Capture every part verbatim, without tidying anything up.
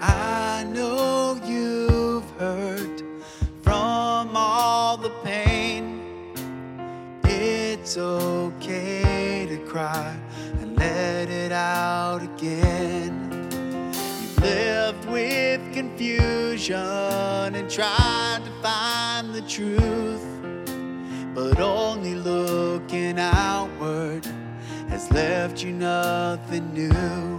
I know you've hurt from all the pain. It's okay to cry and let it out again. You've lived with confusion and tried to find the truth, but only looking outward has left you nothing new.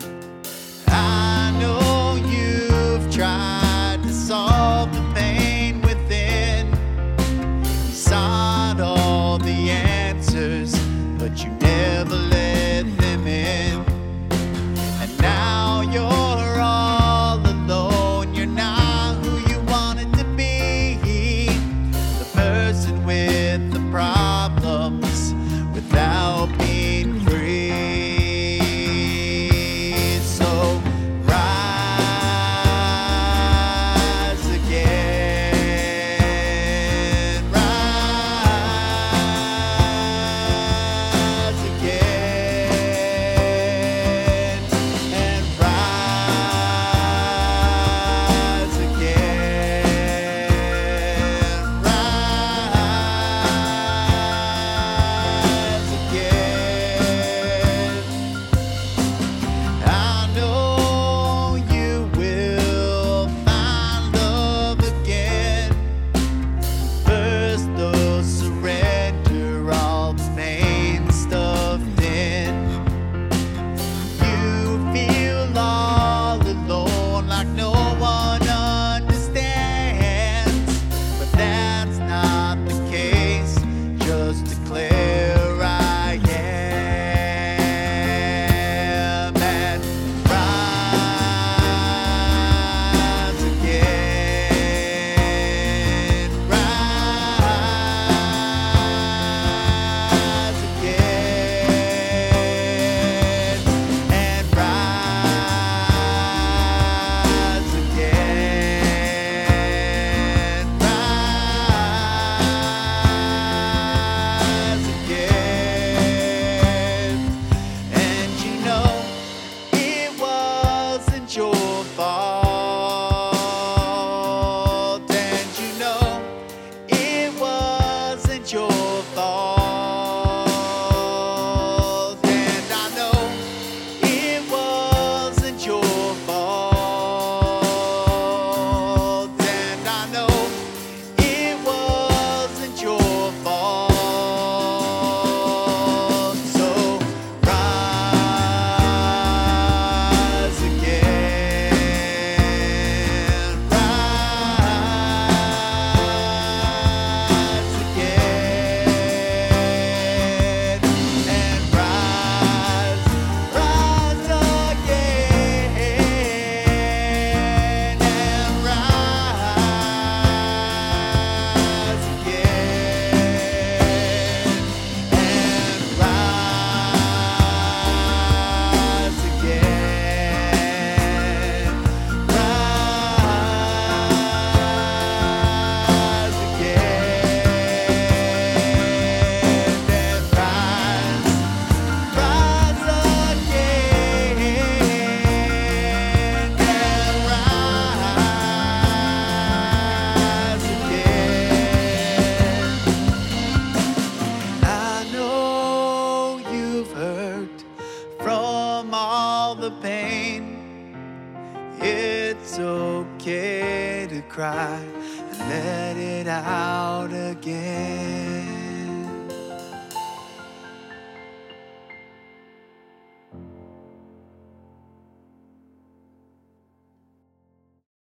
I know you've tried to solve the pain within. You sought all the answers, but you never let them in. And now you're all alone. You're not who you wanted to be. The person with the problems without being free. So rise again, rise again, and rise again, rise again. I know you will find love again. First, they'll surrender all the pain stuffed in. You feel all alone, like no one understands. But that's not the case. Just declare I am, and rise again, rise again, and rise again, rise again. And you know it wasn't your fault. And you know it wasn't your fault. And I know it wasn't your fault. And I know it wasn't your fault. So rise again, rise again, and rise, rise again, and rise again, and rise again, rise again, and rise, rise again, and rise again. I know you've hurt from all the pain. It's okay to cry and let it out again.